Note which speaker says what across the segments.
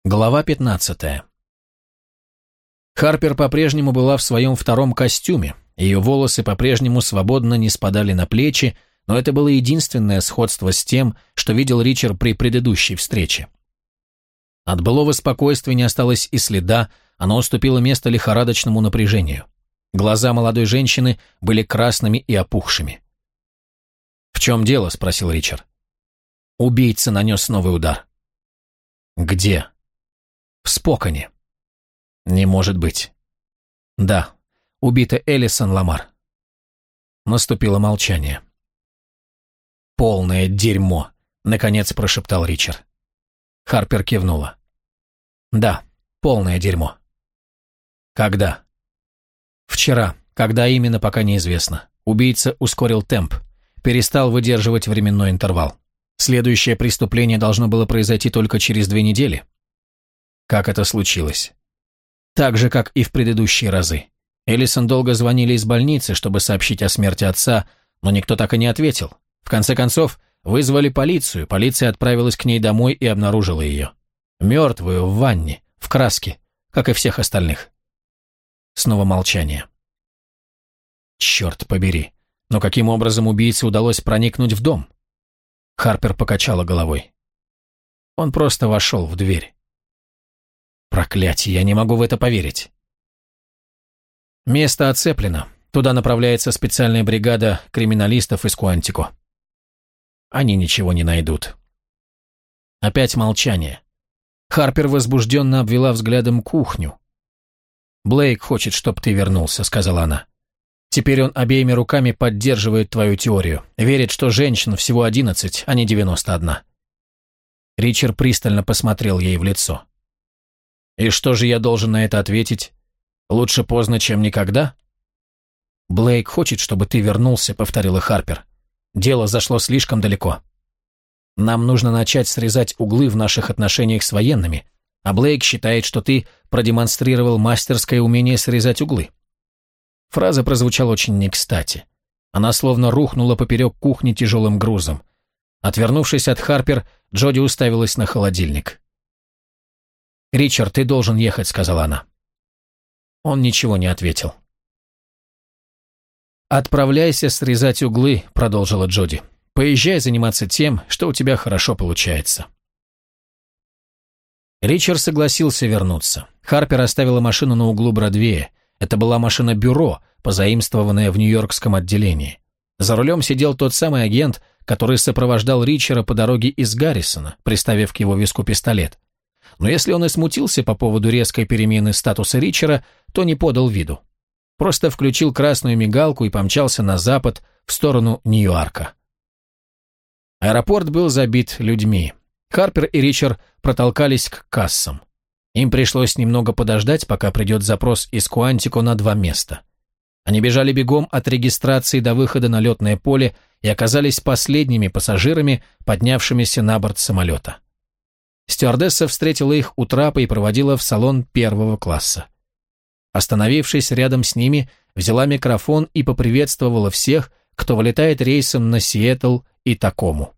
Speaker 1: Глава 15. Харпер по-прежнему была в своем втором костюме, ее волосы по-прежнему свободно не спадали на плечи, но это было единственное сходство с тем, что видел Ричард при предыдущей встрече. От былого спокойствия не осталось и следа, оно уступило место лихорадочному напряжению. Глаза молодой женщины были красными и опухшими. «В чем дело?» – спросил Ричард. Убийца нанес новый удар. «Где?» «В Спокане». «Не может быть». «Да, убита Элисон Ламар». Наступило молчание. «Полное дерьмо», — наконец прошептал Ричард. Харпер кивнула. «Да, полное дерьмо». «Когда?» «Вчера. Когда именно, пока неизвестно. Убийца ускорил темп, перестал выдерживать временной интервал. Следующее преступление должно было произойти только через 2 недели». «Как это случилось?» «Так же, как и в предыдущие разы. Элисон долго звонили из больницы, чтобы сообщить о смерти отца, но никто так и не ответил. В конце концов, вызвали полицию, полиция отправилась к ней домой и обнаружила ее. Мертвую, в ванне, в краске, как и всех остальных». Снова молчание. «Черт побери, но каким образом убийце удалось проникнуть в дом?» Харпер покачала головой. «Он просто вошел в дверь». «Проклятие, я не могу в это поверить». «Место оцеплено. Туда направляется специальная бригада криминалистов из Куантико. Они ничего не найдут». Опять молчание. Харпер возбужденно обвела взглядом кухню. «Блейк хочет, чтобы ты вернулся», — сказала она. «Теперь он обеими руками поддерживает твою теорию. Верит, что женщин всего 11, а не 91». Ричард пристально посмотрел ей в лицо. «И что же я должен на это ответить? Лучше поздно, чем никогда?» «Блейк хочет, чтобы ты вернулся», — повторила Харпер. «Дело зашло слишком далеко. Нам нужно начать срезать углы в наших отношениях с военными, а Блейк считает, что ты продемонстрировал мастерское умение срезать углы». Фраза прозвучала очень не кстати. Она словно рухнула поперек кухни тяжелым грузом. Отвернувшись от Харпер, Джоди уставилась на холодильник. «Ричард, ты должен ехать», — сказала она. Он ничего не ответил. «Отправляйся срезать углы», — продолжила Джоди. «Поезжай заниматься тем, что у тебя хорошо получается». Ричард согласился вернуться. Харпер оставила машину на углу Бродвея. Это была машина-бюро, позаимствованная в нью-йоркском отделении. За рулем сидел тот самый агент, который сопровождал Ричарда по дороге из Гаррисона, приставив к его виску пистолет. Но если он и смутился по поводу резкой перемены статуса Ричарда, то не подал виду. Просто включил красную мигалку и помчался на запад, в сторону Ньюарка. Аэропорт был забит людьми. Харпер и Ричард протолкались к кассам. Им пришлось немного подождать, пока придет запрос из Куантико на 2 места. Они бежали бегом от регистрации до выхода на летное поле и оказались последними пассажирами, поднявшимися на борт самолета. Стюардесса встретила их у трапа и проводила в салон 1-го класса. Остановившись рядом с ними, взяла микрофон и поприветствовала всех, кто вылетает рейсом на Сиэтл и Такому.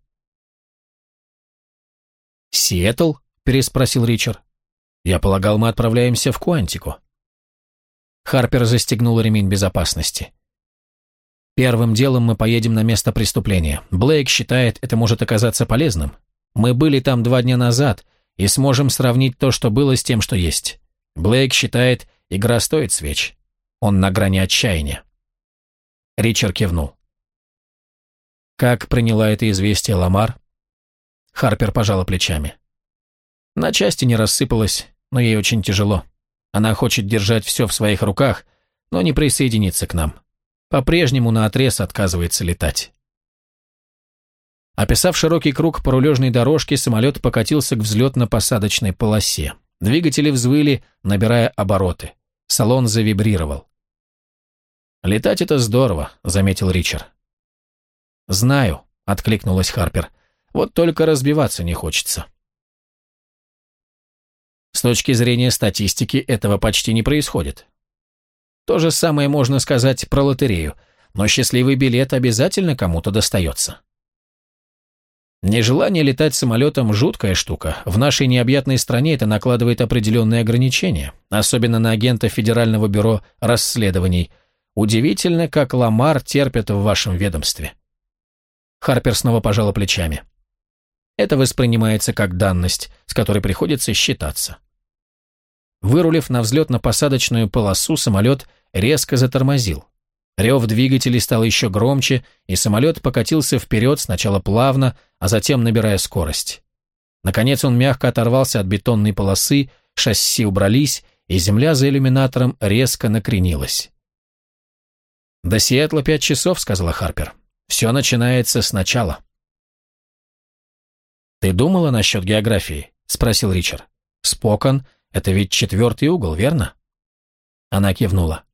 Speaker 1: «Сиэтл?» – переспросил Ричард. «Я полагал, мы отправляемся в Куантико». Харпер застегнула ремень безопасности. «Первым делом мы поедем на место преступления. Блейк считает, это может оказаться полезным. Мы были там 2 дня назад и сможем сравнить то, что было, с тем, что есть. Блейк считает, игра стоит свеч. Он на грани отчаяния». Ричард кивнул. «Как приняла это известие Ламар?» Харпер пожала плечами. «На части не рассыпалась, но ей очень тяжело. Она хочет держать все в своих руках, но не присоединиться к нам. По-прежнему наотрез отказывается летать». Описав широкий круг по рулежной дорожке, самолет покатился к взлетно-посадочной полосе. Двигатели взвыли, набирая обороты. Салон завибрировал. «Летать — это здорово», — заметил Ричард. «Знаю», — откликнулась Харпер. «Вот только разбиваться не хочется». С точки зрения статистики этого почти не происходит. То же самое можно сказать про лотерею, но счастливый билет обязательно кому-то достается. Нежелание летать самолетом – жуткая штука. В нашей необъятной стране это накладывает определенные ограничения, особенно на агента Федерального бюро расследований. Удивительно, как Ламар терпят в вашем ведомстве. Харпер снова пожала плечами. Это воспринимается как данность, с которой приходится считаться. Вырулив на взлетно-посадочную полосу, самолет резко затормозил. Рев двигателей стал еще громче, и самолет покатился вперед сначала плавно, а затем набирая скорость. Наконец он мягко оторвался от бетонной полосы, шасси убрались, и земля за иллюминатором резко накренилась. «До Сиэтла 5 часов», — сказала Харпер. «Все начинается сначала». «Ты думала насчет географии?» — спросил Ричард. «Спокон — это ведь 4-й угол, верно?» Она кивнула.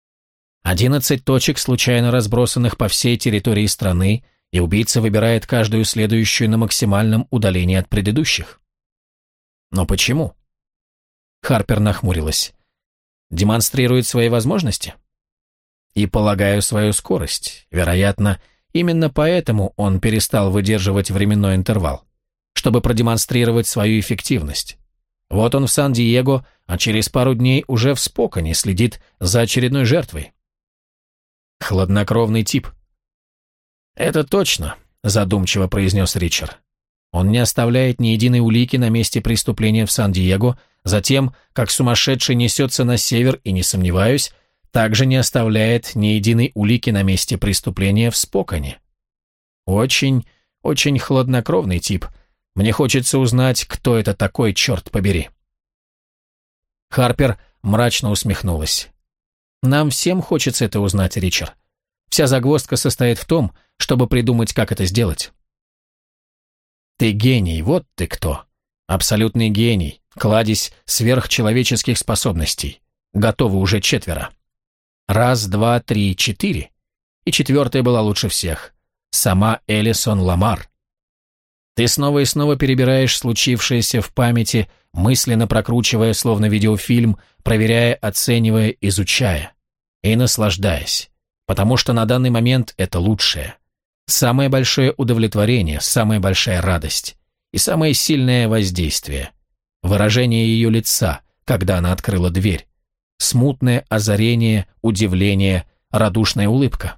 Speaker 1: 11 точек, случайно разбросанных по всей территории страны, и убийца выбирает каждую следующую на максимальном удалении от предыдущих. Но почему? Харпер нахмурилась. Демонстрирует свои возможности? И, полагаю, свою скорость. Вероятно, именно поэтому он перестал выдерживать временной интервал, чтобы продемонстрировать свою эффективность. Вот он в Сан-Диего, а через пару дней уже в Споконе следит за очередной жертвой. Хладнокровный тип. «Это точно», – задумчиво произнес Ричард. «Он не оставляет ни единой улики на месте преступления в Сан-Диего, затем, как сумасшедший несется на север и, не сомневаюсь, также не оставляет ни единой улики на месте преступления в Споконе. Очень, очень хладнокровный тип. Мне хочется узнать, кто это такой, черт побери». Харпер мрачно усмехнулась. «Нам всем хочется это узнать, Ричард. Вся загвоздка состоит в том, чтобы придумать, как это сделать». «Ты гений, вот ты кто. Абсолютный гений, кладезь сверхчеловеческих способностей. Готовы уже 4. 1, 2, 3, 4. И 4-я была лучше всех. Сама Элисон Ламар. Ты снова и снова перебираешь случившееся в памяти, мысленно прокручивая, словно видеофильм, проверяя, оценивая, изучая. И наслаждаясь. Потому что на данный момент это лучшее. Самое большое удовлетворение, самая большая радость. И самое сильное воздействие. Выражение ее лица, когда она открыла дверь. Смутное озарение, удивление, радушная улыбка.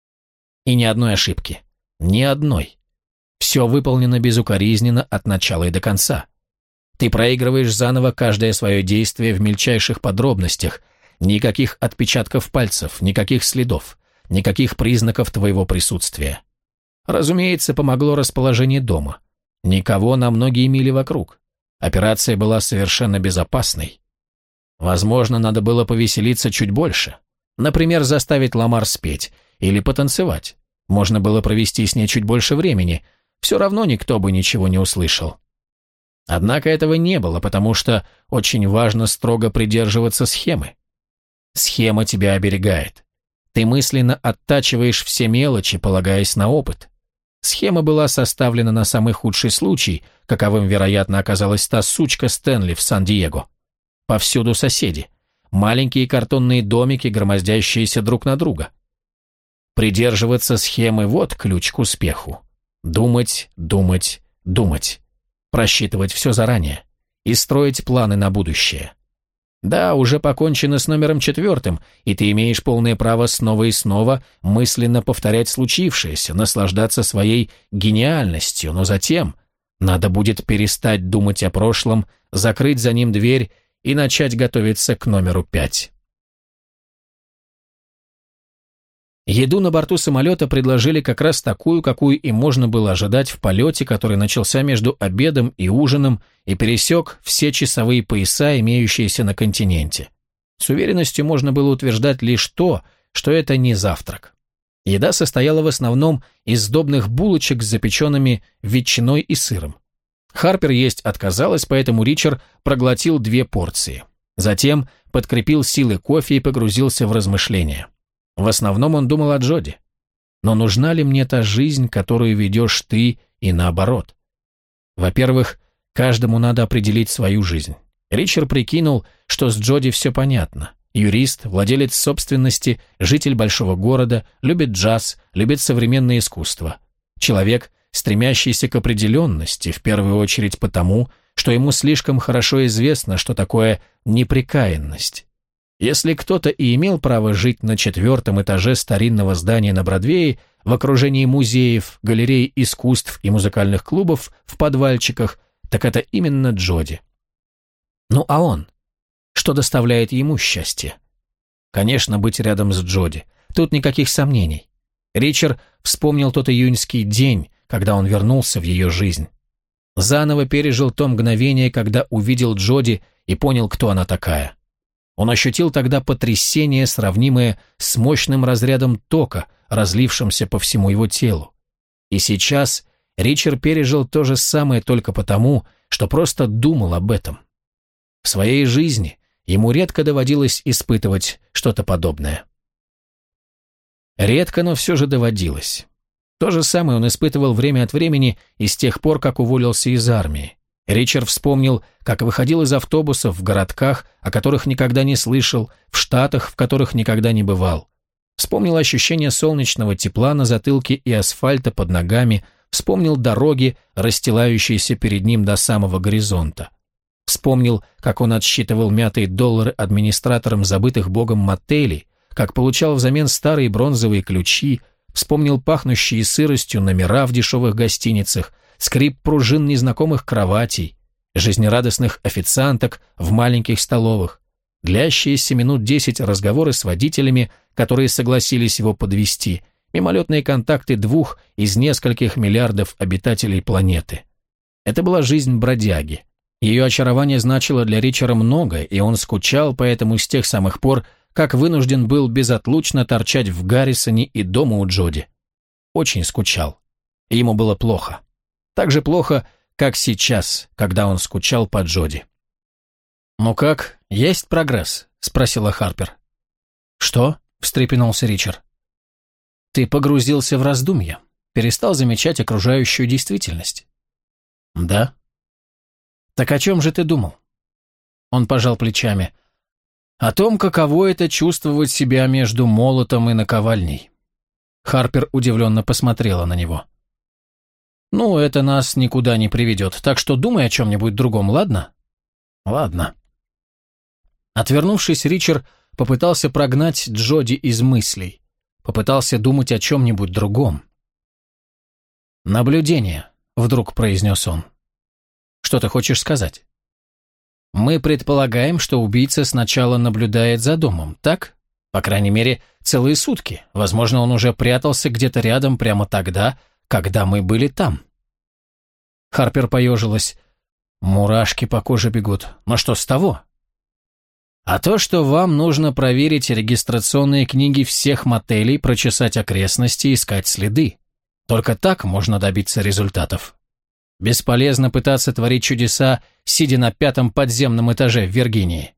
Speaker 1: И ни одной ошибки. Ни одной. Все выполнено безукоризненно от начала и до конца. Ты проигрываешь заново каждое свое действие в мельчайших подробностях. Никаких отпечатков пальцев, никаких следов, никаких признаков твоего присутствия. Разумеется, помогло расположение дома. Никого на многие мили вокруг. Операция была совершенно безопасной. Возможно, надо было повеселиться чуть больше. Например, заставить Ламар спеть или потанцевать. Можно было провести с ней чуть больше времени. Все равно никто бы ничего не услышал. Однако этого не было, потому что очень важно строго придерживаться схемы. Схема тебя оберегает. Ты мысленно оттачиваешь все мелочи, полагаясь на опыт. Схема была составлена на самый худший случай, каковым, вероятно, оказалась та сучка Стэнли в Сан-Диего. Повсюду соседи. Маленькие картонные домики, громоздящиеся друг на друга. Придерживаться схемы – вот ключ к успеху. Думать, думать, думать. Просчитывать все заранее. И строить планы на будущее. Да, уже покончено с номером 4, и ты имеешь полное право снова и снова мысленно повторять случившееся, наслаждаться своей гениальностью, но затем надо будет перестать думать о прошлом, закрыть за ним дверь и начать готовиться к номеру 5. Еду на борту самолета предложили как раз такую, какую и можно было ожидать в полете, который начался между обедом и ужином и пересек все часовые пояса, имеющиеся на континенте. С уверенностью можно было утверждать лишь то, что это не завтрак. Еда состояла в основном из сдобных булочек с запеченными ветчиной и сыром. Харпер есть отказалась, поэтому Ричард проглотил 2 порции. Затем подкрепил силы кофе и погрузился в размышления. В основном он думал о Джоди. Но нужна ли мне та жизнь, которую ведешь ты, и наоборот? Во-первых, каждому надо определить свою жизнь. Ричард прикинул, что с Джоди все понятно. Юрист, владелец собственности, житель большого города, любит джаз, любит современное искусство. Человек, стремящийся к определенности, в первую очередь потому, что ему слишком хорошо известно, что такое непрекаянность. Если кто-то и имел право жить на 4-м этаже старинного здания на Бродвее, в окружении музеев, галерей искусств и музыкальных клубов в подвальчиках, так это именно Джоди. Ну а он? Что доставляет ему счастье? Конечно, быть рядом с Джоди. Тут никаких сомнений. Ричард вспомнил тот июньский день, когда он вернулся в ее жизнь. Заново пережил то мгновение, когда увидел Джоди и понял, кто она такая. Он ощутил тогда потрясение, сравнимое с мощным разрядом тока, разлившимся по всему его телу. И сейчас Ричард пережил то же самое только потому, что просто думал об этом. В своей жизни ему редко доводилось испытывать что-то подобное. Редко, но все же доводилось. То же самое он испытывал время от времени и с тех пор, как уволился из армии. Ричард вспомнил, как выходил из автобусов в городках, о которых никогда не слышал, в штатах, в которых никогда не бывал. Вспомнил ощущение солнечного тепла на затылке и асфальта под ногами, вспомнил дороги, расстилающиеся перед ним до самого горизонта. Вспомнил, как он отсчитывал мятые доллары администраторам забытых богом мотелей, как получал взамен старые бронзовые ключи, вспомнил пахнущие сыростью номера в дешевых гостиницах, скрип пружин незнакомых кроватей, жизнерадостных официанток в маленьких столовых, длящиеся минут 10 разговоры с водителями, которые согласились его подвезти, мимолетные контакты 2 из нескольких миллиардов обитателей планеты. Это была жизнь бродяги. Ее очарование значило для Ричарда много, и он скучал поэтому с тех самых пор, как вынужден был безотлучно торчать в Гаррисоне и дома у Джоди. Очень скучал. И ему было плохо. Так же плохо, как сейчас, когда он скучал по Джоди. «Ну как, есть прогресс?» – спросила Харпер. «Что?» – встрепенулся Ричард. «Ты погрузился в раздумья, перестал замечать окружающую действительность». «Да». «Так о чем же ты думал?» Он пожал плечами. «О том, каково это чувствовать себя между молотом и наковальней». Харпер удивленно посмотрела на него. «Ну, это нас никуда не приведет, так что думай о чем-нибудь другом, ладно?» «Ладно». Отвернувшись, Ричард попытался прогнать Джоди из мыслей, попытался думать о чем-нибудь другом. «Наблюдение», — вдруг произнес он. «Что ты хочешь сказать?» «Мы предполагаем, что убийца сначала наблюдает за домом, так? По крайней мере, целые сутки. Возможно, он уже прятался где-то рядом прямо тогда, когда мы были там». Харпер поежилась. «Мурашки по коже бегут. Но что с того?» «А то, что вам нужно проверить регистрационные книги всех мотелей, прочесать окрестности, искать следы. Только так можно добиться результатов. Бесполезно пытаться творить чудеса, сидя на 5-м подземном этаже в Виргинии».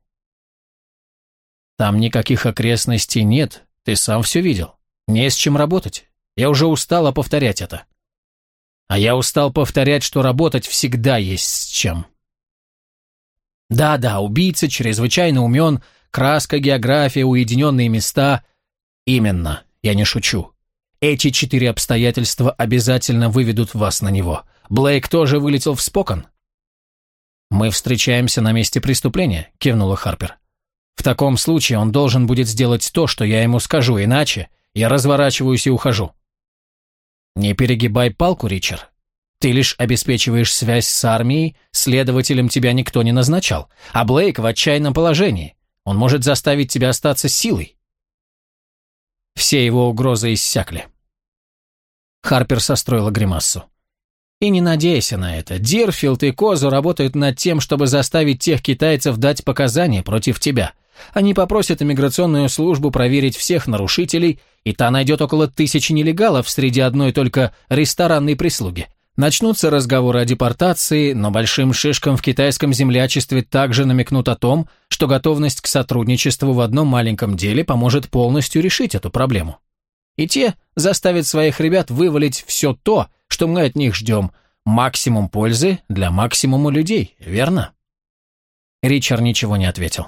Speaker 1: «Там никаких окрестностей нет, ты сам все видел. Не с чем работать. Я уже устала повторять это». «А я устал повторять, что работать всегда есть с чем». «Да-да, убийца чрезвычайно умен, краска, география, уединенные места». «Именно, я не шучу. Эти 4 обстоятельства обязательно выведут вас на него. Блейк тоже вылетел в Спокан?» «Мы встречаемся на месте преступления», — кивнула Харпер. «В таком случае он должен будет сделать то, что я ему скажу, иначе я разворачиваюсь и ухожу». «Не перегибай палку, Ричард. Ты лишь обеспечиваешь связь с армией, следователем тебя никто не назначал, а Блейк в отчаянном положении. Он может заставить тебя остаться силой». Все его угрозы иссякли. Харпер состроила гримассу. «И не надейся на это. Дирфилд и Козу работают над тем, чтобы заставить тех китайцев дать показания против тебя. Они попросят иммиграционную службу проверить всех нарушителей, и та найдет около 1000 нелегалов среди одной только ресторанной прислуги. Начнутся разговоры о депортации, но большим шишкам в китайском землячестве также намекнут о том, что готовность к сотрудничеству в одном маленьком деле поможет полностью решить эту проблему. И те заставят своих ребят вывалить все то, что мы от них ждем. Максимум пользы для максимума людей, верно?» Ричард ничего не ответил.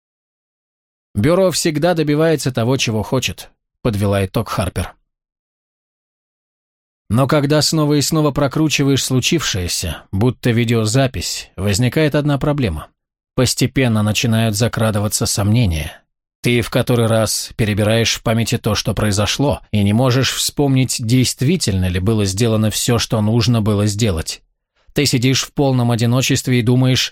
Speaker 1: «Бюро всегда добивается того, чего хочет», — подвела итог Харпер. Но когда снова и снова прокручиваешь случившееся, будто видеозапись, возникает одна проблема. Постепенно начинают закрадываться сомнения. Ты в который раз перебираешь в памяти то, что произошло, и не можешь вспомнить, действительно ли было сделано все, что нужно было сделать. Ты сидишь в полном одиночестве и думаешь,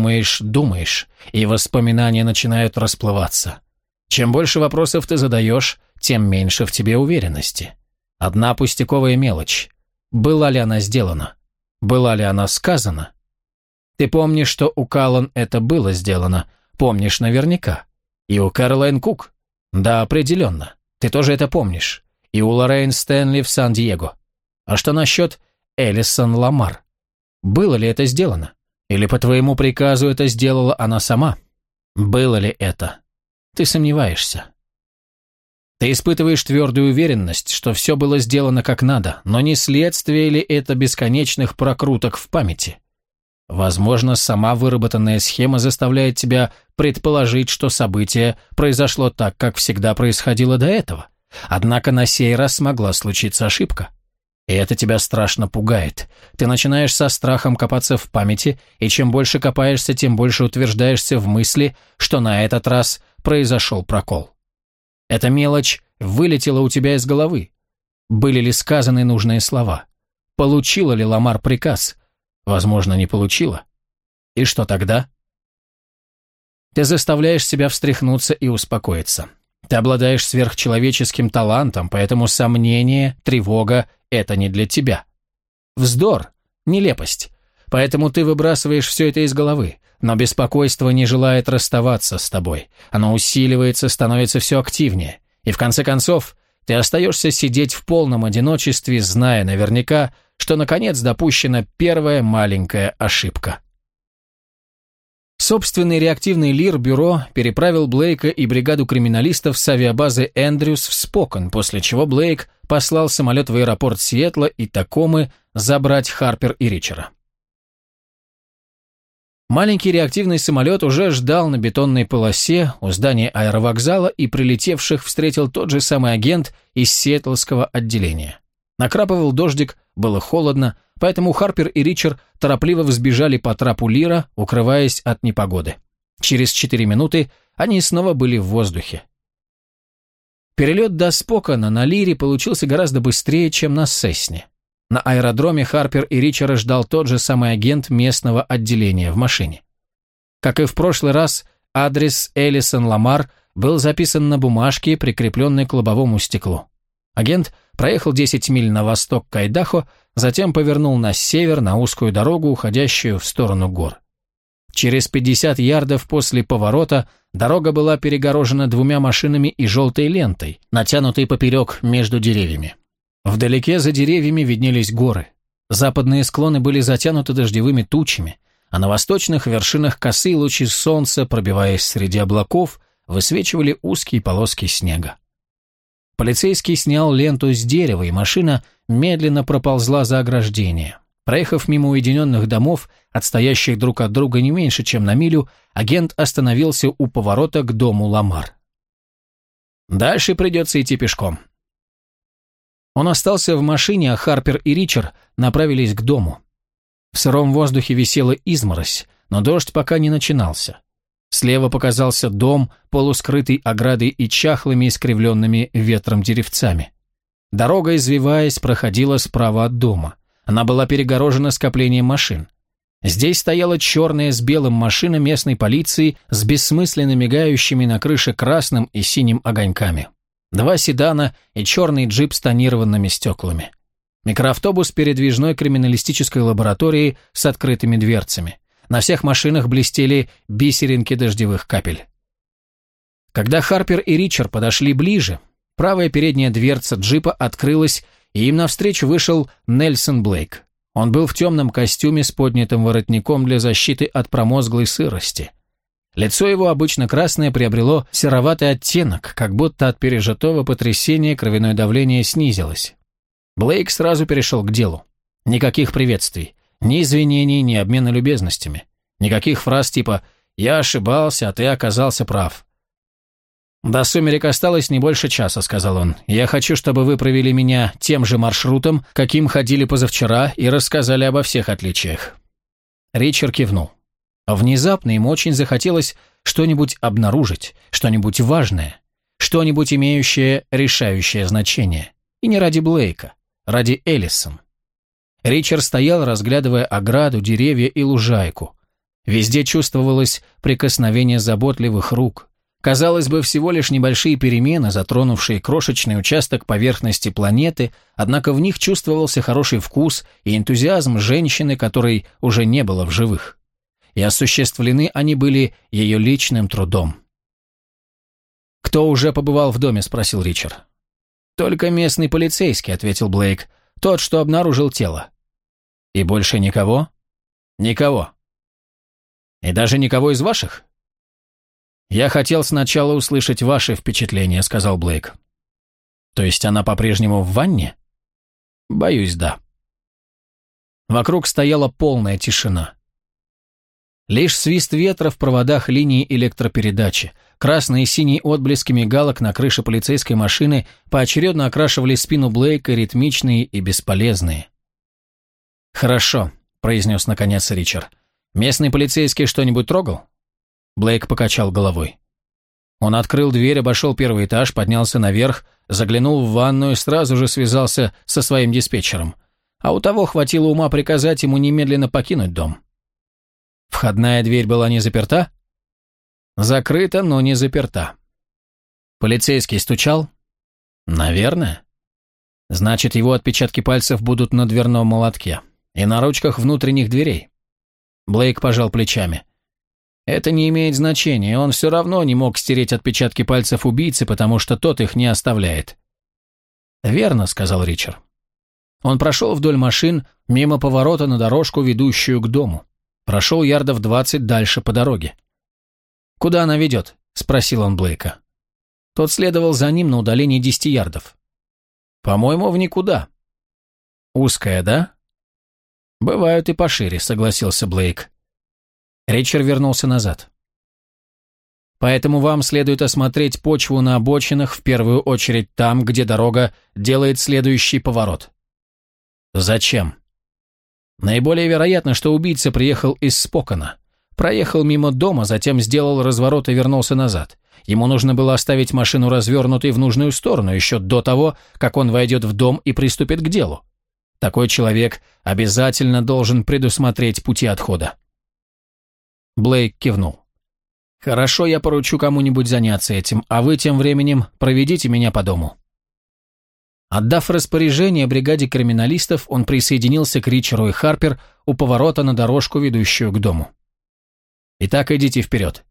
Speaker 1: и воспоминания начинают расплываться. Чем больше вопросов ты задаешь, тем меньше в тебе уверенности. Одна пустяковая мелочь. Была ли она сделана? Была ли она сказана? Ты помнишь, что у Каллан это было сделано, помнишь наверняка. И у Кэролайн Кук? Да, определенно. Ты тоже это помнишь. И у Лоррейн Стэнли в Сан-Диего. А что насчет Элисон Ламар? Было ли это сделано? Или по твоему приказу это сделала она сама? Было ли это? Ты сомневаешься. Ты испытываешь твердую уверенность, что все было сделано как надо, но не следствие ли это бесконечных прокруток в памяти? Возможно, сама выработанная схема заставляет тебя предположить, что событие произошло так, как всегда происходило до этого. Однако на сей раз могла случиться ошибка. И это тебя страшно пугает. Ты начинаешь со страхом копаться в памяти, и чем больше копаешься, тем больше утверждаешься в мысли, что на этот раз произошел прокол. Эта мелочь вылетела у тебя из головы. Были ли сказаны нужные слова? Получила ли Ламар приказ? Возможно, не получила. И что тогда? Ты заставляешь себя встряхнуться и успокоиться. Ты обладаешь сверхчеловеческим талантом, поэтому сомнение, тревога – это не для тебя. Вздор, нелепость. Поэтому ты выбрасываешь все это из головы. Но беспокойство не желает расставаться с тобой. Оно усиливается, становится все активнее. И в конце концов, ты остаешься сидеть в полном одиночестве, зная наверняка, что наконец допущена первая маленькая ошибка. Собственный реактивный ЛИР-бюро переправил Блейка и бригаду криминалистов с авиабазы Эндрюс в Спокон, после чего Блейк послал самолет в аэропорт Сиэтла и Такомы забрать Харпер и Ричера. Маленький реактивный самолет уже ждал на бетонной полосе у здания аэровокзала и прилетевших встретил тот же самый агент из сиэтлского отделения. Накрапывал дождик, было холодно, поэтому Харпер и Ричард торопливо взбежали по трапу Лира, укрываясь от непогоды. Через 4 минуты они снова были в воздухе. Перелет до Спокона на Лире получился гораздо быстрее, чем на Сесне. На аэродроме Харпер и Ричарда ждал тот же самый агент местного отделения в машине. Как и в прошлый раз, адрес Элисон Ламар был записан на бумажке, прикрепленной к лобовому стеклу. Агент проехал 10 миль на восток к Айдахо, затем повернул на север на узкую дорогу, уходящую в сторону гор. Через 50 ярдов после поворота дорога была перегорожена 2 машинами и желтой лентой, натянутой поперек между деревьями. Вдалеке за деревьями виднелись горы. Западные склоны были затянуты дождевыми тучами, а на восточных вершинах косые лучи солнца, пробиваясь среди облаков, высвечивали узкие полоски снега. Полицейский снял ленту с дерева, и машина медленно проползла за ограждение. Проехав мимо уединенных домов, отстоящих друг от друга не меньше, чем на милю, агент остановился у поворота к дому Ламар. Дальше придется идти пешком. Он остался в машине, а Харпер и Ричард направились к дому. В сыром воздухе висела изморозь, но дождь пока не начинался. Слева показался дом, полускрытый оградой и чахлыми искривленными ветром деревцами. Дорога, извиваясь, проходила справа от дома. Она была перегорожена скоплением машин. Здесь стояла черная с белым машина местной полиции с бессмысленно мигающими на крыше красным и синим огоньками. 2 седана и черный джип с тонированными стеклами. Микроавтобус передвижной криминалистической лаборатории с открытыми дверцами. На всех машинах блестели бисеринки дождевых капель. Когда Харпер и Ричард подошли ближе, правая передняя дверца джипа открылась, и им навстречу вышел Нельсон Блейк. Он был в темном костюме с поднятым воротником для защиты от промозглой сырости. Лицо его, обычно красное, приобрело сероватый оттенок, как будто от пережитого потрясения кровяное давление снизилось. Блейк сразу перешел к делу. Никаких приветствий, ни извинений, ни обмена любезностями. Никаких фраз типа «я ошибался, а ты оказался прав». «До сумерек осталось не больше часа», — сказал он. «Я хочу, чтобы вы провели меня тем же маршрутом, каким ходили позавчера, и рассказали обо всех отличиях». Ричард кивнул. Внезапно ему очень захотелось что-нибудь обнаружить, что-нибудь важное, что-нибудь имеющее решающее значение. И не ради Блейка, ради Эллисон. Ричард стоял, разглядывая ограду, деревья и лужайку. Везде чувствовалось прикосновение заботливых рук. Казалось бы, всего лишь небольшие перемены, затронувшие крошечный участок поверхности планеты, однако в них чувствовался хороший вкус и энтузиазм женщины, которой уже не было в живых. И осуществлены они были ее личным трудом. «Кто уже побывал в доме?» – спросил Ричард. «Только местный полицейский», – ответил Блейк. «Тот, что обнаружил тело». «И больше никого?» «Никого». «И даже никого из ваших?» «Я хотел сначала услышать ваши впечатления», — сказал Блейк. «То есть она по-прежнему в ванне?» «Боюсь, да». Вокруг стояла полная тишина. Лишь свист ветра в проводах линии электропередачи, красные и синие отблески мигалок на крыше полицейской машины поочередно окрашивали спину Блейка, ритмичные и бесполезные. «Хорошо», — произнес наконец Ричард. «Местный полицейский что-нибудь трогал?» Блейк покачал головой. Он открыл дверь, обошел первый этаж, поднялся наверх, заглянул в ванную и сразу же связался со своим диспетчером. А у того хватило ума приказать ему немедленно покинуть дом. Входная дверь была не заперта? Закрыта, но не заперта. Полицейский стучал? Наверное. Значит, его отпечатки пальцев будут на дверном молотке и на ручках внутренних дверей. Блейк пожал плечами. Это не имеет значения, он все равно не мог стереть отпечатки пальцев убийцы, потому что тот их не оставляет. «Верно», — сказал Ричард. Он прошел вдоль машин, мимо поворота на дорожку, ведущую к дому. Прошел ярдов 20 дальше по дороге. «Куда она ведет?» — спросил он Блейка. Тот следовал за ним на удалении 10 ярдов. «По-моему, в никуда». «Узкая, да?» «Бывают и пошире», — согласился Блейк. Ричард вернулся назад. «Поэтому вам следует осмотреть почву на обочинах, в первую очередь там, где дорога делает следующий поворот». «Зачем?» «Наиболее вероятно, что убийца приехал из Спокана, проехал мимо дома, затем сделал разворот и вернулся назад. Ему нужно было оставить машину развернутой в нужную сторону еще до того, как он войдет в дом и приступит к делу. Такой человек обязательно должен предусмотреть пути отхода». Блейк кивнул. «Хорошо, я поручу кому-нибудь заняться этим, а вы тем временем проведите меня по дому». Отдав распоряжение бригаде криминалистов, он присоединился к Ричарду и Харпер у поворота на дорожку, ведущую к дому. «Итак, идите вперед».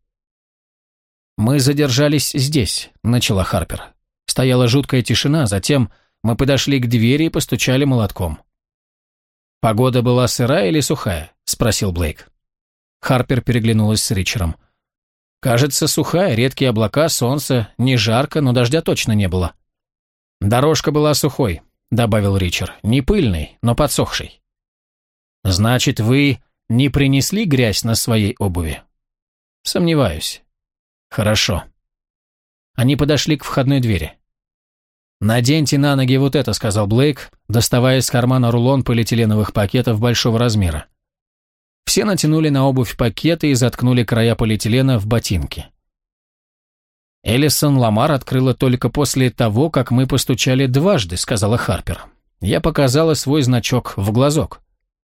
Speaker 1: «Мы задержались здесь», — начала Харпер. Стояла жуткая тишина, затем мы подошли к двери и постучали молотком. «Погода была сырая или сухая?» — спросил Блейк. Харпер переглянулась с Ричардом. «Кажется, сухая, редкие облака, солнце, не жарко, но дождя точно не было». «Дорожка была сухой», — добавил Ричард, — «не пыльной, но подсохшей». «Значит, вы не принесли грязь на своей обуви?» «Сомневаюсь». «Хорошо». Они подошли к входной двери. «Наденьте на ноги вот это», — сказал Блейк, доставая из кармана рулон полиэтиленовых пакетов большого размера. Все натянули на обувь пакеты и заткнули края полиэтилена в ботинки. «Эллисон Ламар открыла только после того, как мы постучали дважды», — сказала Харпер. «Я показала свой значок в глазок».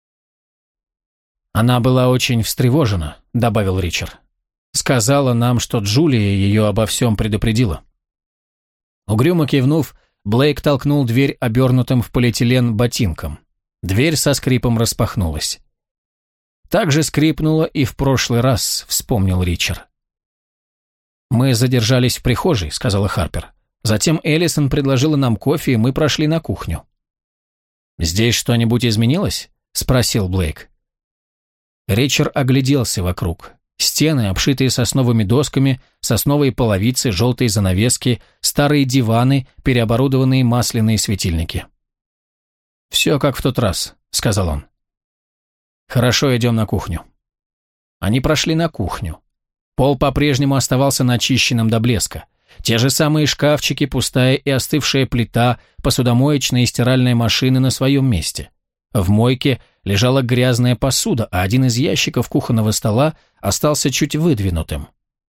Speaker 1: «Она была очень встревожена», — добавил Ричард. «Сказала нам, что Джулия ее обо всем предупредила». Угрюмо кивнув, Блейк толкнул дверь обернутым в полиэтилен ботинком. Дверь со скрипом распахнулась. «Так же скрипнуло и в прошлый раз», — вспомнил Ричард. «Мы задержались в прихожей», — сказала Харпер. «Затем Эллисон предложила нам кофе, и мы прошли на кухню». «Здесь что-нибудь изменилось?» — спросил Блейк. Ричард огляделся вокруг. Стены, обшитые сосновыми досками, сосновые половицы, желтые занавески, старые диваны, переоборудованные масляные светильники. «Все как в тот раз», — сказал он. «Хорошо, идем на кухню». Они прошли на кухню. Пол по-прежнему оставался начищенным до блеска. Те же самые шкафчики, пустая и остывшая плита, посудомоечная и стиральная машины на своем месте. В мойке лежала грязная посуда, а один из ящиков кухонного стола остался чуть выдвинутым.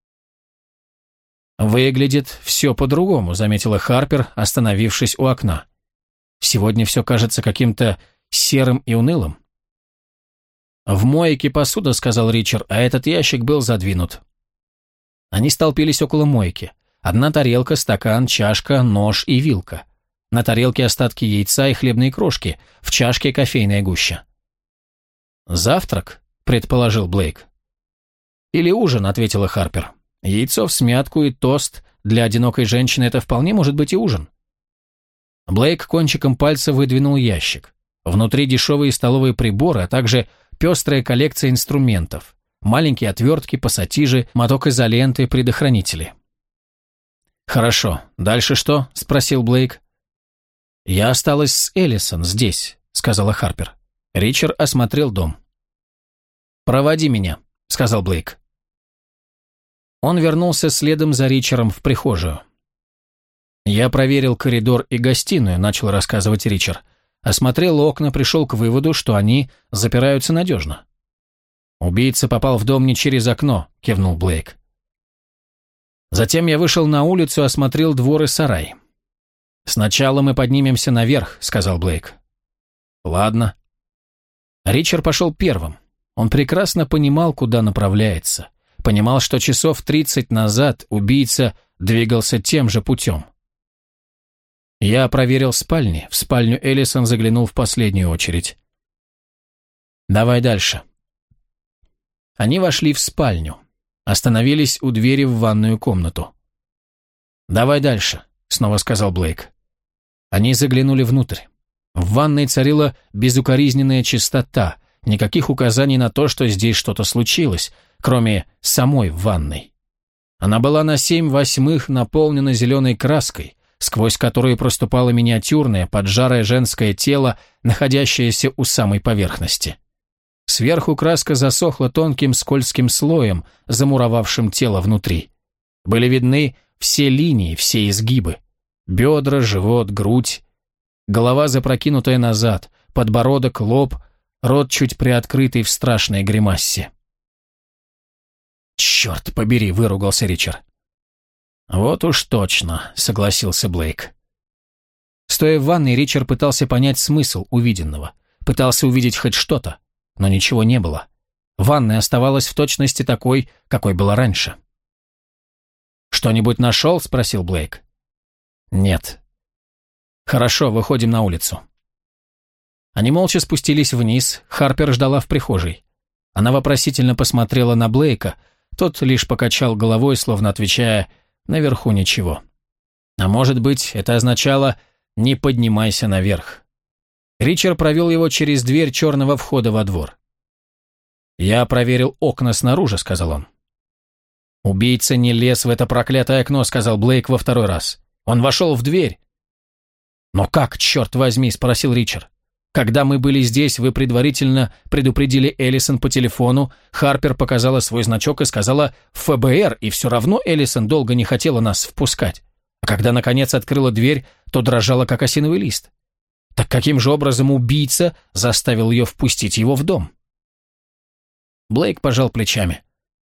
Speaker 1: «Выглядит все по-другому», — заметила Харпер, остановившись у окна. «Сегодня все кажется каким-то серым и унылым». «В мойке посуда», — сказал Ричард, — «а этот ящик был задвинут». Они столпились около мойки. Одна тарелка, стакан, чашка, нож и вилка. На тарелке остатки яйца и хлебные крошки, в чашке кофейная гуща. «Завтрак?» — предположил Блейк. «Или ужин», — ответила Харпер. «Яйцо всмятку и тост для одинокой женщины — это вполне может быть и ужин». Блейк кончиком пальца выдвинул ящик. Внутри дешевые столовые приборы, а также пестрая коллекция инструментов. Маленькие отвертки, пассатижи, моток изоленты, предохранители. «Хорошо. Дальше что?» – спросил Блейк. «Я осталась с Эллисон здесь», – сказала Харпер. Ричард осмотрел дом. «Проводи меня», – сказал Блейк. Он вернулся следом за Ричардом в прихожую. «Я проверил коридор и гостиную», – начал рассказывать Ричард. Осмотрел окна, пришел к выводу, что они запираются надежно. «Убийца попал в дом не через окно», – кивнул Блейк. «Затем я вышел на улицу, осмотрел двор и сарай». «Сначала мы поднимемся наверх», – сказал Блейк. «Ладно». Ричард пошел первым. Он прекрасно понимал, куда направляется. Понимал, что часов 30 назад убийца двигался тем же путем. Я проверил спальни. В спальню Эллисон заглянул в последнюю очередь. «Давай дальше». Они вошли в спальню. Остановились у двери в ванную комнату. «Давай дальше», — снова сказал Блейк. Они заглянули внутрь. В ванной царила безукоризненная чистота, никаких указаний на то, что здесь что-то случилось, кроме самой ванной. Она была на 7/8 наполнена зеленой краской, сквозь которую проступало миниатюрное, поджарое женское тело, находящееся у самой поверхности. Сверху краска засохла тонким скользким слоем, замуровавшим тело внутри. Были видны все линии, все изгибы. Бедра, живот, грудь. Голова запрокинутая назад, подбородок, лоб, рот чуть приоткрытый в страшной гримассе. «Черт побери!» — выругался Ричард. «Вот уж точно», — согласился Блейк. Стоя в ванной, Ричард пытался понять смысл увиденного. Пытался увидеть хоть что-то. Но ничего не было. Ванная оставалась в точности такой, какой была раньше. «Что-нибудь нашел?» – спросил Блейк. «Нет». «Хорошо, выходим на улицу». Они молча спустились вниз, Харпер ждала в прихожей. Она вопросительно посмотрела на Блейка, тот лишь покачал головой, словно отвечая «наверху ничего». А может быть, это означало «не поднимайся наверх». Ричард провел его через дверь черного входа во двор. «Я проверил окна снаружи», — сказал он. «Убийца не лез в это проклятое окно», — сказал Блейк во второй раз. «Он вошел в дверь». «Но как, черт возьми?» — спросил Ричард. «Когда мы были здесь, вы предварительно предупредили Эллисон по телефону, Харпер показала свой значок и сказала «ФБР», и все равно Эллисон долго не хотела нас впускать. А когда, наконец, открыла дверь, то дрожала, как осиновый лист. Так каким же образом убийца заставил ее впустить его в дом?» Блейк пожал плечами.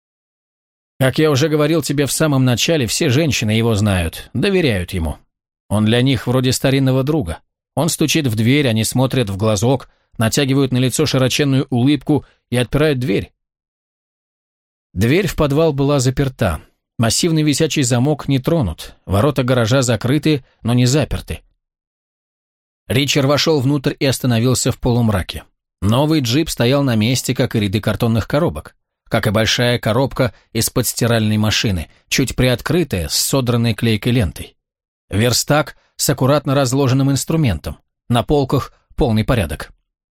Speaker 1: «Как я уже говорил тебе в самом начале, все женщины его знают, доверяют ему. Он для них вроде старинного друга. Он стучит в дверь, они смотрят в глазок, натягивают на лицо широченную улыбку и отпирают дверь». Дверь в подвал была заперта. Массивный висячий замок не тронут, ворота гаража закрыты, но не заперты. Ричард вошел внутрь и остановился в полумраке. Новый джип стоял на месте, как и ряды картонных коробок, как и большая коробка из-под стиральной машины, чуть приоткрытая, с содранной клейкой лентой. Верстак с аккуратно разложенным инструментом. На полках полный порядок.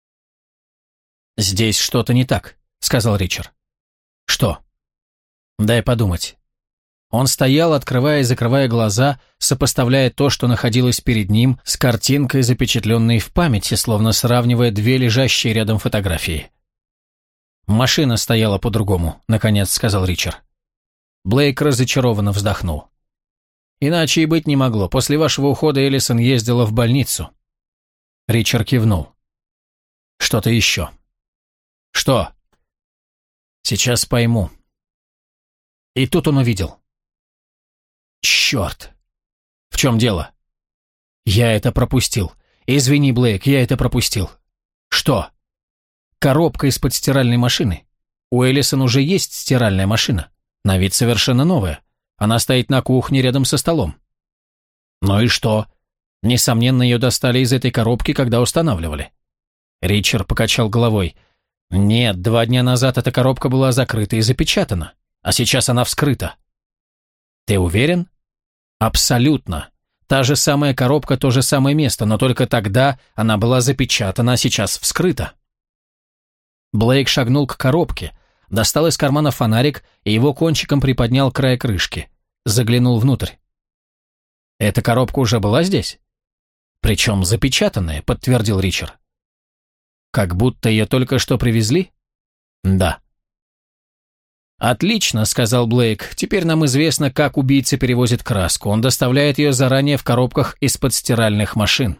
Speaker 1: «Здесь что-то не так», — сказал Ричард. «Что?» «Дай подумать». Он стоял, открывая и закрывая глаза, сопоставляя то, что находилось перед ним, с картинкой, запечатленной в памяти, словно сравнивая две лежащие рядом фотографии. «Машина стояла по-другому», — наконец сказал Ричард. Блейк разочарованно вздохнул. Иначе и быть не могло. После вашего ухода Эллисон ездила в больницу». Ричард кивнул. «Что-то еще». «Что?» «Сейчас пойму». И тут он увидел. «Черт! В чем дело?» «Я это пропустил. Извини, Блейк, я это пропустил». «Что?» «Коробка из-под стиральной машины. У Эллисон уже есть стиральная машина. На вид совершенно новая. Она стоит на кухне рядом со столом». «Ну и что?» «Несомненно, ее достали из этой коробки, когда устанавливали». Ричард покачал головой. «Нет, 2 дня назад эта коробка была закрыта и запечатана, а сейчас она вскрыта». «Ты уверен?» «Абсолютно. Та же самая коробка, то же самое место, но только тогда она была запечатана, а сейчас вскрыта». Блейк шагнул к коробке, достал из кармана фонарик и его кончиком приподнял край крышки. Заглянул внутрь. «Эта коробка уже была здесь?» «Причем запечатанная», — подтвердил Ричард. «Как будто ее только что привезли?» «Да». «Отлично», — сказал Блейк. «Теперь нам известно, как убийца перевозит краску. Он доставляет ее заранее в коробках из-под стиральных машин».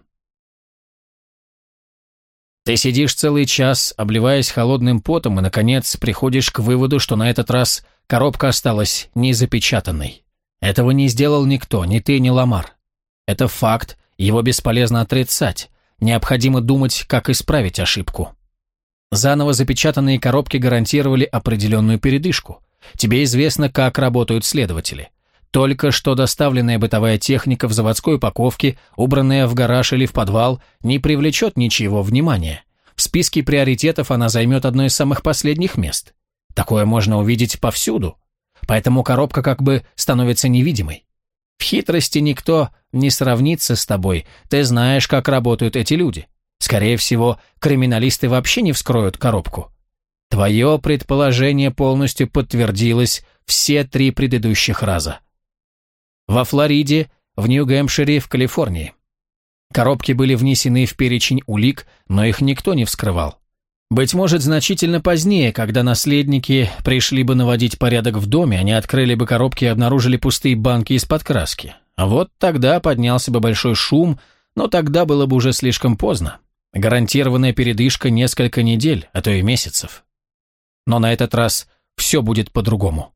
Speaker 1: Ты сидишь целый час, обливаясь холодным потом, и, наконец, приходишь к выводу, что на этот раз коробка осталась незапечатанной. Этого не сделал никто, ни ты, ни Ламар. Это факт, его бесполезно отрицать. Необходимо думать, как исправить ошибку. Заново запечатанные коробки гарантировали определенную передышку. Тебе известно, как работают следователи. Только что доставленная бытовая техника в заводской упаковке, убранная в гараж или в подвал, не привлечет ничьего внимания. В списке приоритетов она займет одно из самых последних мест. Такое можно увидеть повсюду. Поэтому коробка как бы становится невидимой. В хитрости никто не сравнится с тобой. Ты знаешь, как работают эти люди. Скорее всего, криминалисты вообще не вскроют коробку. Твое предположение полностью подтвердилось все 3 предыдущих раза. Во Флориде, в Нью-Гэмпшире, в Калифорнии. Коробки были внесены в перечень улик, но их никто не вскрывал. Быть может, значительно позднее, когда наследники пришли бы наводить порядок в доме, они открыли бы коробки и обнаружили пустые банки из-под краски. А вот тогда поднялся бы большой шум, но тогда было бы уже слишком поздно. Гарантированная передышка несколько недель, а то и месяцев. Но на этот раз все будет по-другому.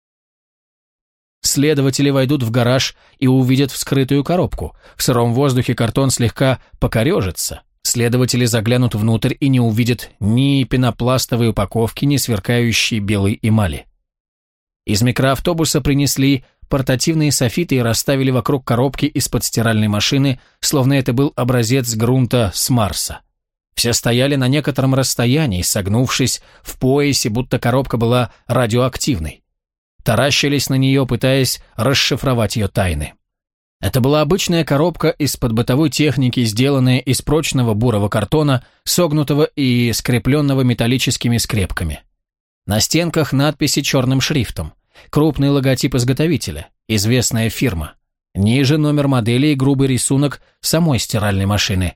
Speaker 1: Следователи войдут в гараж и увидят вскрытую коробку. В сыром воздухе картон слегка покорежится. Следователи заглянут внутрь и не увидят ни пенопластовой упаковки, ни сверкающей белой эмали. Из микроавтобуса принесли портативные софиты и расставили вокруг коробки из-под стиральной машины, словно это был образец грунта с Марса. Все стояли на некотором расстоянии, согнувшись в поясе, будто коробка была радиоактивной. Таращились на нее, пытаясь расшифровать ее тайны. Это была обычная коробка из-под бытовой техники, сделанная из прочного бурого картона, согнутого и скрепленного металлическими скрепками. На стенках надписи черным шрифтом. Крупный логотип изготовителя, известная фирма. Ниже номер модели и грубый рисунок самой стиральной машины.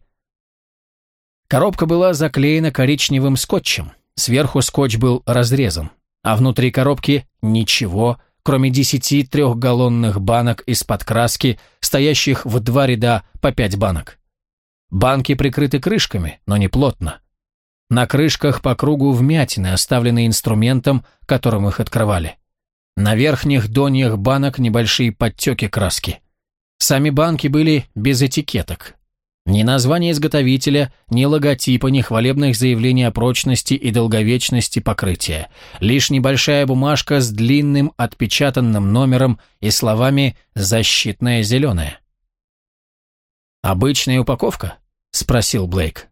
Speaker 1: Коробка была заклеена коричневым скотчем. Сверху скотч был разрезан. А внутри коробки ничего, кроме 10 трехгаллонных банок из-под краски, стоящих в 2 ряда по 5 банок. Банки прикрыты крышками, но не плотно. На крышках по кругу вмятины, оставленные инструментом, которым их открывали. На верхних доньях банок небольшие подтеки краски. Сами банки были без этикеток. Ни названия изготовителя, ни логотипа, ни хвалебных заявлений о прочности и долговечности покрытия. Лишь небольшая бумажка с длинным отпечатанным номером и словами «защитная зеленая». «Обычная упаковка?» – спросил Блейк.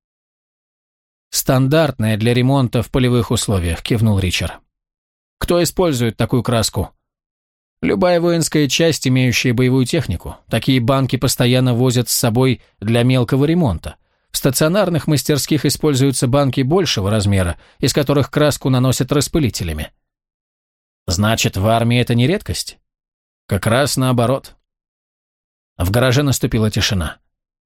Speaker 1: «Стандартная для ремонта в полевых условиях», – кивнул Ричард. «Кто использует такую краску?» «Любая воинская часть, имеющая боевую технику. Такие банки постоянно возят с собой для мелкого ремонта. В стационарных мастерских используются банки большего размера, из которых краску наносят распылителями». «Значит, в армии это не редкость?» «Как раз наоборот». В гараже наступила тишина.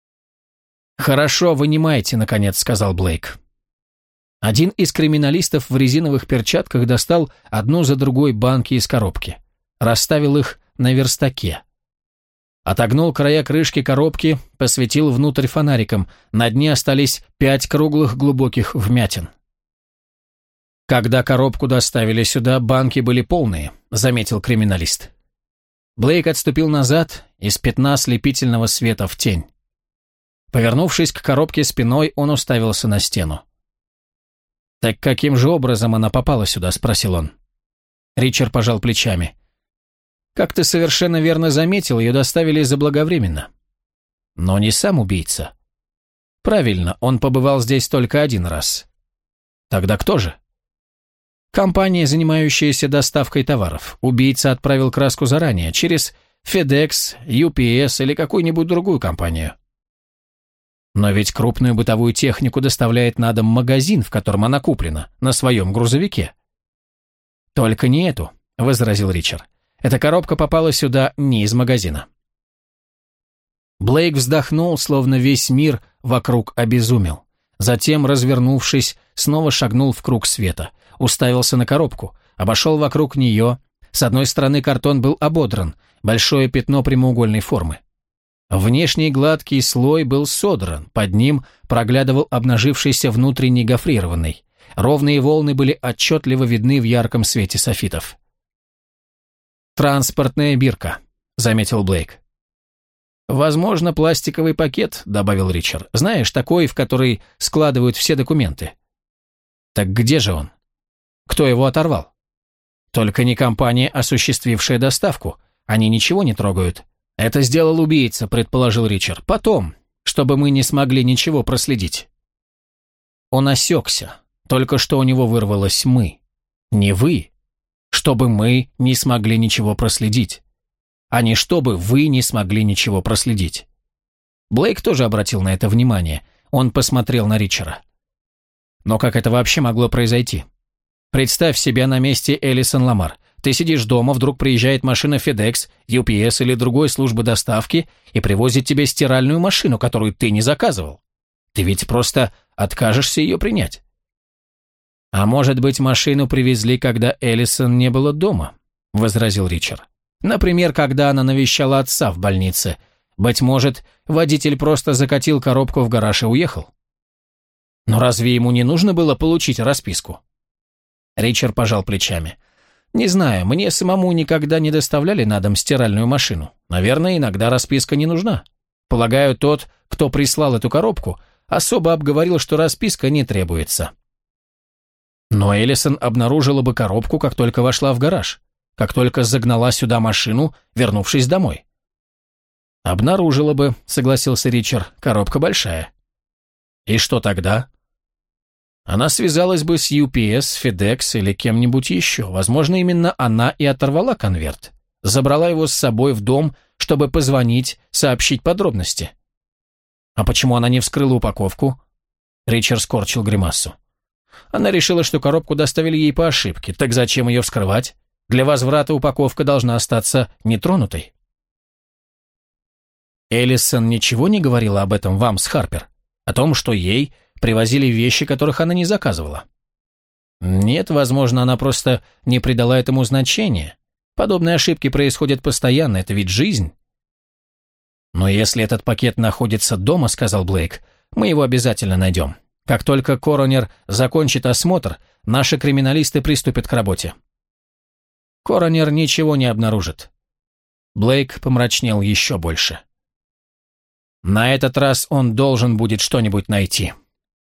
Speaker 1: «Хорошо, вынимайте, наконец», — сказал Блейк. Один из криминалистов в резиновых перчатках достал одну за другой банки из коробки. Расставил их на верстаке. Отогнул края крышки коробки, посветил внутрь фонариком. На дне остались 5 круглых глубоких вмятин. «Когда коробку доставили сюда, банки были полные», — заметил криминалист. Блейк отступил назад, из пятна слепительного света в тень. Повернувшись к коробке спиной, он уставился на стену. «Так каким же образом она попала сюда?» — спросил он. Ричард пожал плечами. «Как ты совершенно верно заметил, ее доставили заблаговременно. Но не сам убийца. Правильно, он побывал здесь только 1 раз. Тогда кто же?» «Компания, занимающаяся доставкой товаров. Убийца отправил краску заранее, через FedEx, UPS или какую-нибудь другую компанию». «Но ведь крупную бытовую технику доставляет на дом магазин, в котором она куплена, на своем грузовике». «Только не эту», — возразил Ричард. «Эта коробка попала сюда не из магазина». Блейк вздохнул, словно весь мир вокруг обезумел. Затем, развернувшись, снова шагнул в круг света, уставился на коробку, обошел вокруг нее. С одной стороны картон был ободран, большое пятно прямоугольной формы. Внешний гладкий слой был содран, под ним проглядывал обнажившийся внутренний гофрированный. Ровные волны были отчетливо видны в ярком свете софитов. «Транспортная бирка», — заметил Блейк. «Возможно, пластиковый пакет», — добавил Ричард. «Знаешь, такой, в который складывают все документы». «Так где же он? Кто его оторвал?» «Только не компания, осуществившая доставку. Они ничего не трогают». «Это сделал убийца», — предположил Ричард. «Потом, чтобы мы не смогли ничего проследить». Он осекся. Только что у него вырвалось «мы». Не «вы». Чтобы мы не смогли ничего проследить. А не чтобы вы не смогли ничего проследить. Блейк тоже обратил на это внимание. Он посмотрел на Ричарда. Но как это вообще могло произойти? Представь себя на месте Элисон Ламар. Ты сидишь дома, вдруг приезжает машина FedEx, UPS или другой службы доставки и привозит тебе стиральную машину, которую ты не заказывал. Ты ведь просто откажешься ее принять. А может быть, машину привезли, когда Элисон не было дома, возразил Ричард. Например, когда она навещала отца в больнице. Быть может, водитель просто закатил коробку в гараж и уехал. Но разве ему не нужно было получить расписку? Ричард пожал плечами. Не знаю, мне самому никогда не доставляли на дом стиральную машину. Наверное, иногда расписка не нужна. Полагаю, тот, кто прислал эту коробку, особо обговорил, что расписка не требуется. Но Элисон обнаружила бы коробку, как только вошла в гараж, как только загнала сюда машину, вернувшись домой. «Обнаружила бы», — согласился Ричард, — «коробка большая». «И что тогда?» Она связалась бы с UPS, FedEx или кем-нибудь еще. Возможно, именно она и оторвала конверт. Забрала его с собой в дом, чтобы позвонить, сообщить подробности. А почему она не вскрыла упаковку? Ричард скорчил гримасу. Она решила, что коробку доставили ей по ошибке. Так зачем ее вскрывать? Для возврата упаковка должна остаться нетронутой. Элисон ничего не говорила об этом вам с Харпер? О том, что ей привозили вещи, которых она не заказывала? Нет, возможно, она просто не придала этому значения. Подобные ошибки происходят постоянно, это ведь жизнь. Но если этот пакет находится дома, сказал Блейк, мы его обязательно найдем. Как только коронер закончит осмотр, наши криминалисты приступят к работе. Коронер ничего не обнаружит. Блейк помрачнел еще больше. На этот раз он должен будет что-нибудь найти.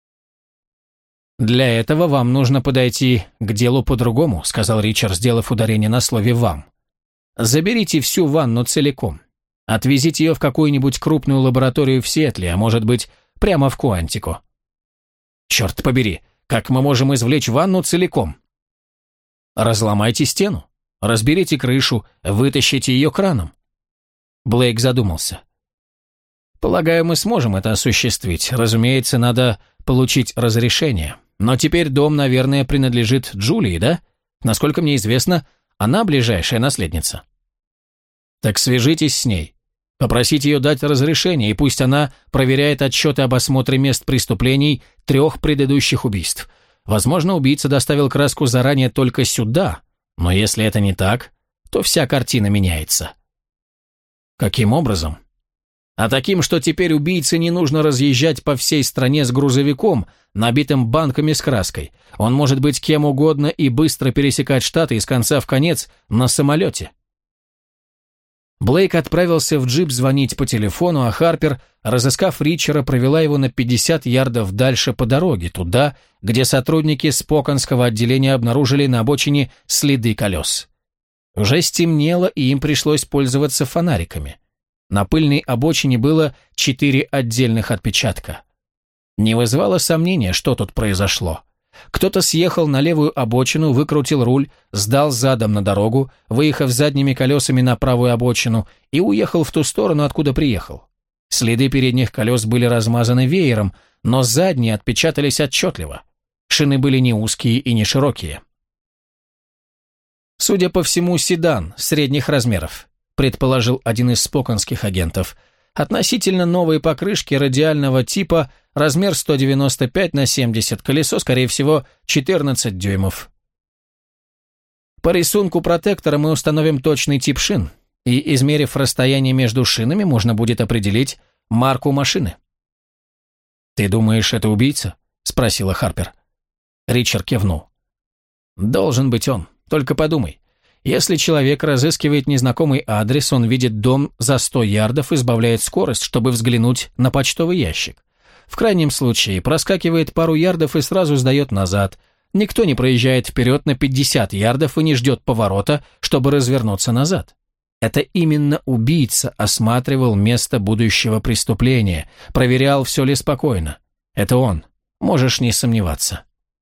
Speaker 1: «Для этого вам нужно подойти к делу по-другому», сказал Ричард, сделав ударение на слове «вам». «Заберите всю ванну целиком. Отвезите ее в какую-нибудь крупную лабораторию в Сиэтле, а может быть, прямо в Куантико». «Черт побери, как мы можем извлечь ванну целиком?» «Разломайте стену, разберите крышу, вытащите ее краном». Блейк задумался. «Полагаю, мы сможем это осуществить. Разумеется, надо получить разрешение. Но теперь дом, наверное, принадлежит Джулии, да? Насколько мне известно, она ближайшая наследница». «Так свяжитесь с ней. Попросите ее дать разрешение, и пусть она проверяет отчеты об осмотре мест преступлений 3 предыдущих убийств. Возможно, убийца доставил краску заранее только сюда, но если это не так, то вся картина меняется». Каким образом? А таким, что теперь убийце не нужно разъезжать по всей стране с грузовиком, набитым банками с краской. Он может быть кем угодно и быстро пересекать штаты из конца в конец на самолете. Блейк отправился в джип звонить по телефону, а Харпер, разыскав Ричера, провела его на 50 ярдов дальше по дороге, туда, где сотрудники споконского отделения обнаружили на обочине следы колес. Уже стемнело, и им пришлось пользоваться фонариками. На пыльной обочине было 4 отдельных отпечатка. Не вызывало сомнения, что тут произошло. Кто-то съехал на левую обочину, выкрутил руль, сдал задом на дорогу, выехав задними колесами на правую обочину и уехал в ту сторону, откуда приехал. Следы передних колес были размазаны веером, но задние отпечатались отчетливо. Шины были не узкие и не широкие. Судя по всему, седан средних размеров, предположил один из споконских агентов. Относительно новые покрышки радиального типа, размер 195 на 70, колесо, скорее всего, 14 дюймов. По рисунку протектора мы установим точный тип шин, и, измерив расстояние между шинами, можно будет определить марку машины. «Ты думаешь, это убийца?» – спросила Харпер. Ричард кивнул. «Должен быть он. Только подумай. Если человек разыскивает незнакомый адрес, он видит дом за 100 ярдов и сбавляет скорость, чтобы взглянуть на почтовый ящик. В крайнем случае проскакивает пару ярдов и сразу сдает назад. Никто не проезжает вперед на 50 ярдов и не ждет поворота, чтобы развернуться назад. Это именно убийца осматривал место будущего преступления, проверял, все ли спокойно. Это он. Можешь не сомневаться.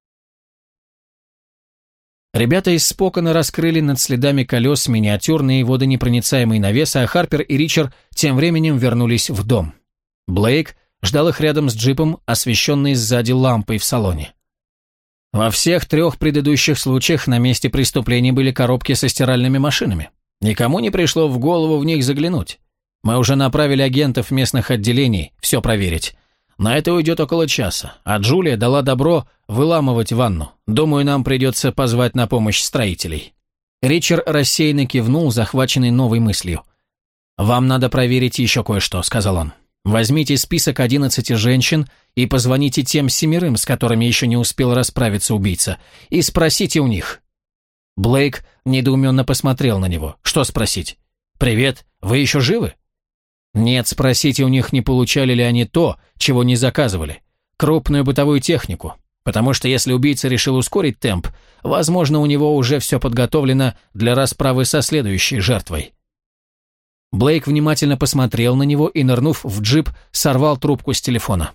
Speaker 1: Ребята из Спокона раскрыли над следами колес миниатюрный водонепроницаемый навес, а Харпер и Ричард тем временем вернулись в дом. Блейк ждал их рядом с джипом, освещенный сзади лампой в салоне. Во всех 3 предыдущих случаях на месте преступления были коробки со стиральными машинами. Никому не пришло в голову в них заглянуть. Мы уже направили агентов местных отделений все проверить. На это уйдет около часа, а Джулия дала добро выламывать ванну. Думаю, нам придется позвать на помощь строителей». Ричард рассеянно кивнул, захваченный новой мыслью. «Вам надо проверить еще кое-что», — сказал он. «Возьмите список 11 женщин и позвоните тем 7, с которыми еще не успел расправиться убийца, и спросите у них». Блейк недоуменно посмотрел на него. «Что спросить? Привет, вы еще живы?» «Нет, спросите у них, не получали ли они то, чего не заказывали. Крупную бытовую технику. Потому что если убийца решил ускорить темп, возможно, у него уже все подготовлено для расправы со следующей жертвой». Блейк внимательно посмотрел на него и, нырнув в джип, сорвал трубку с телефона.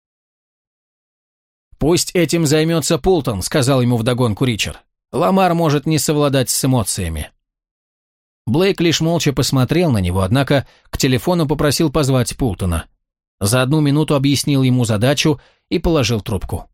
Speaker 1: «Пусть этим займется Пултон», — сказал ему вдогонку Ричард. «Ламар может не совладать с эмоциями». Блейк лишь молча посмотрел на него, однако к телефону попросил позвать Пултона. За 1 минуту объяснил ему задачу и положил трубку.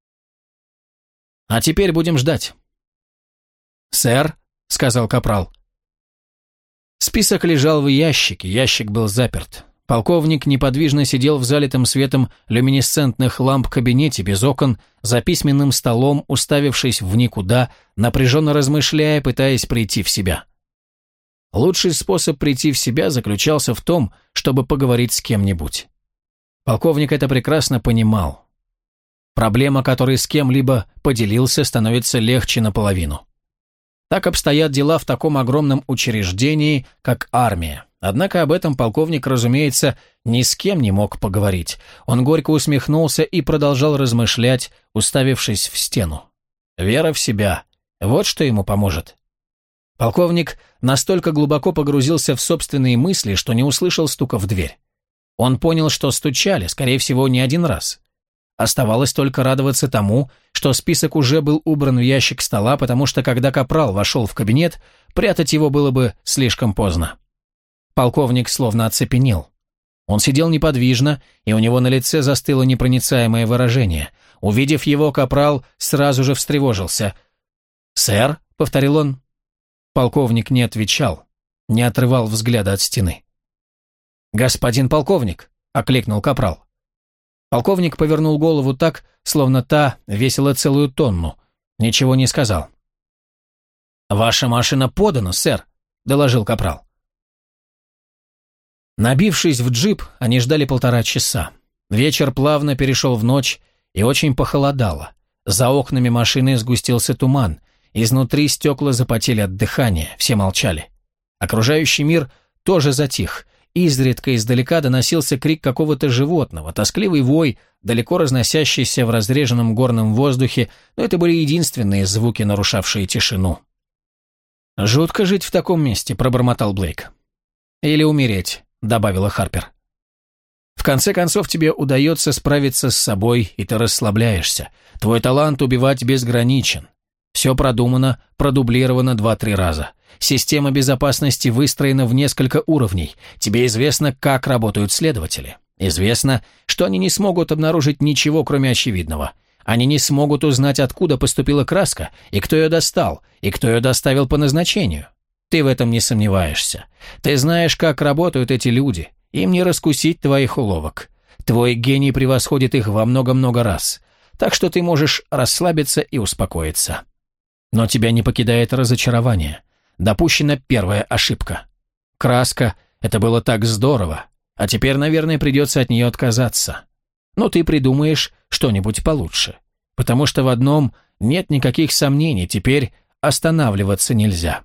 Speaker 1: «А теперь будем ждать». «Сэр», — сказал капрал. Список лежал в ящике, ящик был заперт. Полковник неподвижно сидел в залитом светом люминесцентных ламп кабинете без окон, за письменным столом, уставившись в никуда, напряженно размышляя, пытаясь прийти в себя. Лучший способ прийти в себя заключался в том, чтобы поговорить с кем-нибудь. Полковник это прекрасно понимал. Проблема, которой с кем-либо поделился, становится легче наполовину. Так обстоят дела в таком огромном учреждении, как армия. Однако об этом полковник, разумеется, ни с кем не мог поговорить. Он горько усмехнулся и продолжал размышлять, уставившись в стену. Вера в себя – вот что ему поможет. Полковник настолько глубоко погрузился в собственные мысли, что не услышал стука в дверь. Он понял, что стучали, скорее всего, не один раз. Оставалось только радоваться тому, что список уже был убран в ящик стола, потому что, когда капрал вошел в кабинет, прятать его было бы слишком поздно. Полковник словно оцепенел. Он сидел неподвижно, и у него на лице застыло непроницаемое выражение. Увидев его, капрал сразу же встревожился. «Сэр?» — повторил он. Полковник не отвечал, не отрывал взгляда от стены. «Господин полковник!» — окликнул капрал. Полковник повернул голову так, словно та весила целую тонну. Ничего не сказал. «Ваша машина подана, сэр», — доложил капрал. Набившись в джип, они ждали 1,5 часа. Вечер плавно перешел в ночь, и очень похолодало. За окнами машины сгустился туман. Изнутри стекла запотели от дыхания, все молчали. Окружающий мир тоже затих. Изредка издалека доносился крик какого-то животного, тоскливый вой, далеко разносящийся в разреженном горном воздухе, но это были единственные звуки, нарушавшие тишину. «Жутко жить в таком месте», — пробормотал Блейк. «Или умереть», — добавила Харпер. «В конце концов, тебе удается справиться с собой, и ты расслабляешься. Твой талант убивать безграничен. Все продумано, продублировано 2-3 раза. Система безопасности выстроена в несколько уровней. Тебе известно, как работают следователи. Известно, что они не смогут обнаружить ничего, кроме очевидного. Они не смогут узнать, откуда поступила краска, и кто ее достал, и кто ее доставил по назначению. Ты в этом не сомневаешься. Ты знаешь, как работают эти люди. Им не раскусить твоих уловок. Твой гений превосходит их во много-много раз. Так что ты можешь расслабиться и успокоиться. Но тебя не покидает разочарование. Допущена первая ошибка. Краска — это было так здорово, а теперь, наверное, придется от нее отказаться. Но ты придумаешь что-нибудь получше. Потому что в одном нет никаких сомнений, теперь останавливаться нельзя.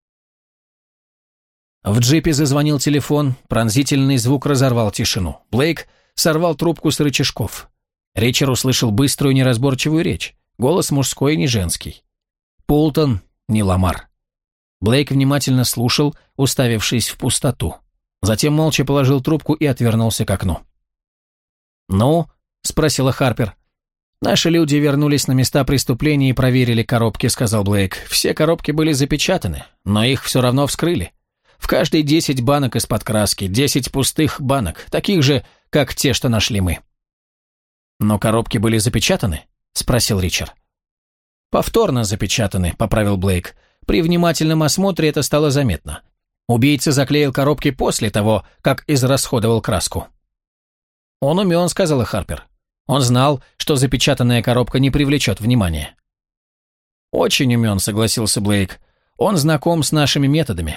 Speaker 1: В джипе зазвонил телефон, пронзительный звук разорвал тишину. Блейк сорвал трубку с рычажков. Ричард услышал быструю неразборчивую речь, голос мужской, не женский. Полтон, не Ламар. Блейк внимательно слушал, уставившись в пустоту. Затем молча положил трубку и отвернулся к окну. «Ну?» – спросила Харпер. «Наши люди вернулись на места преступления и проверили коробки», – сказал Блейк. «Все коробки были запечатаны, но их все равно вскрыли. В каждой 10 банок из-под краски, 10 пустых банок, таких же, как те, что нашли мы». «Но коробки были запечатаны?» – спросил Ричард. «Повторно запечатаны», – поправил Блейк. «При внимательном осмотре это стало заметно. Убийца заклеил коробки после того, как израсходовал краску». «Он умен», – сказала Харпер. «Он знал, что запечатанная коробка не привлечет внимания». «Очень умен», – согласился Блейк. «Он знаком с нашими методами».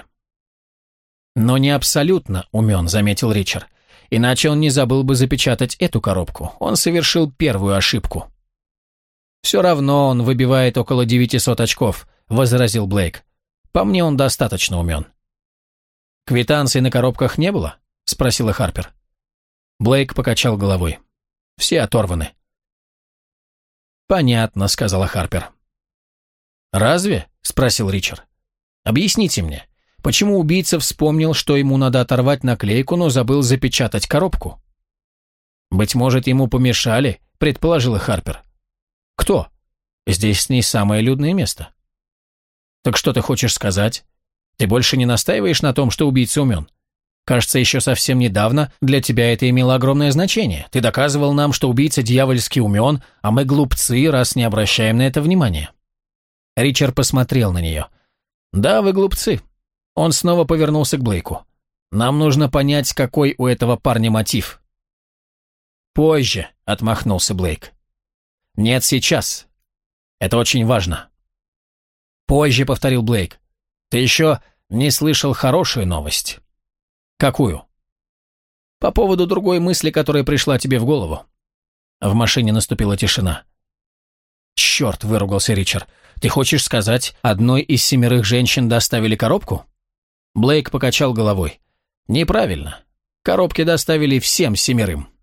Speaker 1: «Но не абсолютно умен», – заметил Ричард. «Иначе он не забыл бы запечатать эту коробку. Он совершил первую ошибку». «Все равно он выбивает около 900 очков», – возразил Блейк. «По мне он достаточно умен». «Квитанций на коробках не было?» – спросила Харпер. Блейк покачал головой. «Все оторваны». «Понятно», – сказала Харпер. «Разве?» – спросил Ричард. «Объясните мне, почему убийца вспомнил, что ему надо оторвать наклейку, но забыл запечатать коробку?» «Быть может, ему помешали», – предположила Харпер. «Кто? Здесь не самое людное место». «Так что ты хочешь сказать? Ты больше не настаиваешь на том, что убийца умен? Кажется, еще совсем недавно для тебя это имело огромное значение. Ты доказывал нам, что убийца дьявольски умен, а мы глупцы, раз не обращаем на это внимания». Ричард посмотрел на нее. «Да, вы глупцы». Он снова повернулся к Блейку. «Нам нужно понять, какой у этого парня мотив». «Позже», — отмахнулся Блейк. «Нет, сейчас. Это очень важно». «Позже», — повторил Блейк. «Ты еще не слышал хорошую новость». «Какую?» «По поводу другой мысли, которая пришла тебе в голову». В машине наступила тишина. «Черт», — выругался Ричард. «Ты хочешь сказать, одной из 7 женщин доставили коробку?» Блейк покачал головой. «Неправильно. Коробки доставили всем 7.